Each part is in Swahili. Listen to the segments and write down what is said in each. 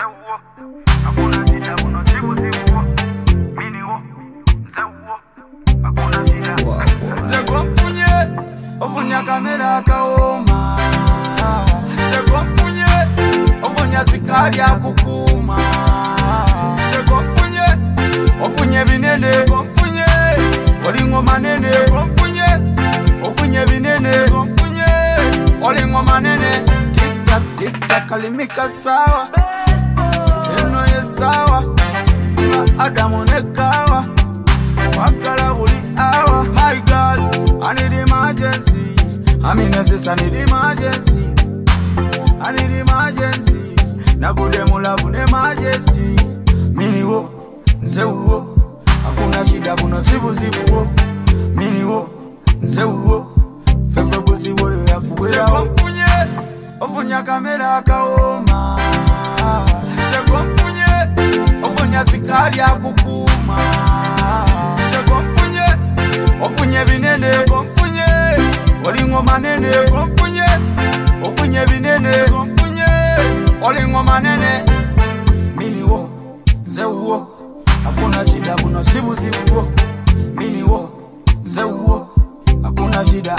hakuna shida unasibu sibu mini wo zewo hakuna shida Zeko mpunye ofunya kamera akaoma Zeko mpunye ofunya sikali akukuma Zeko mpunye ofunye binene Zeko mpunye olingo manene Zeko mpunye ofunye binene Zeko mpunye olingo manene Tik tak kalimika sawa Eno ye sawa Adamu nekawa Wakala buli hour My God, I need emergency I mean I need emergency I need emergency Nakude mulabu ne majesty Mini wo, nze wo Hakuna shida buno sibu sibu wo Mini wo, nze wo Fefe busi wo ya kuwera wo Mpunye, ofunya kamera akaoma Zeko mpunye, ofunya sikali akukuma Zeko mpunye, ofunye binene Zeko mpunye, olingo manene Zeko mpunye, ofunye binene Zeko mpunye, olingo manene Mini wo, nze wo Hakuna shida buno sibu sibu wo Mini wo, nze wo Hakuna shida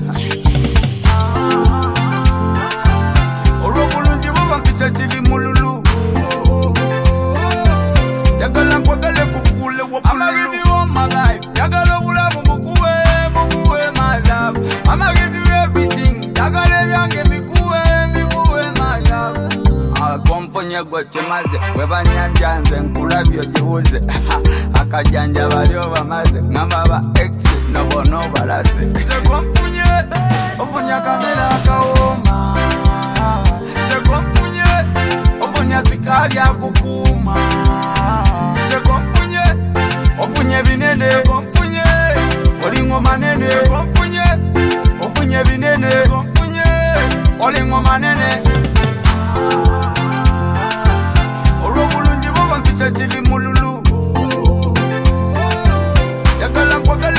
Orokulu ndibu wankita chili mululu Yagala kwagale kukule wapululu I'ma give you all my life Yagala wula mukuwe my love I'ma give you everything Yagala yange mikuwe my love Akomfonye goche maze Weba nyanjanze nkulabyo jiuze Akajanja balio bamaze Ngamba ba exe nobo balase Zeko mpunye Ofunya kamera akaoma Zeko mpunye Ofunya sikali akukuma Zeko mpunye Ofunye binene Zeko mpunye Olingo manene Zeko mpunye Ofunye binene Zeko mpunye Olingo manene Orokulu ndibo wankita chili mululu Yagala kwagala